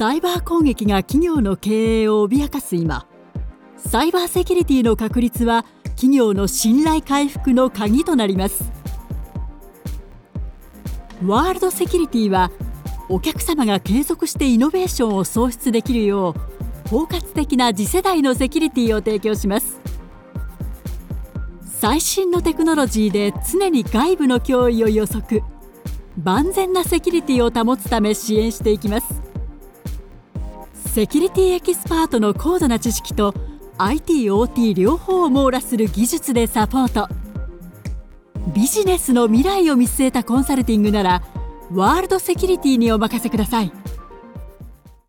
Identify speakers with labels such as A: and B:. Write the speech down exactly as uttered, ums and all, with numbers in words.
A: サイバー攻撃が企業の経営を脅かす今、サイバーセキュリティの確立は企業の信頼回復の鍵となります。ワールドセキュリティはお客様が継続してイノベーションを創出できるよう包括的な次世代のセキュリティを提供します。最新のテクノロジーで常に外部の脅威を予測、万全なセキュリティを保つため支援していきます。セキュリティエキスパートの高度な知識と アイティー、オーティー 両方を網羅する技術でサポート。ビジネスの未来を見据えたコンサルティングならワールドセキュリティにお任せください。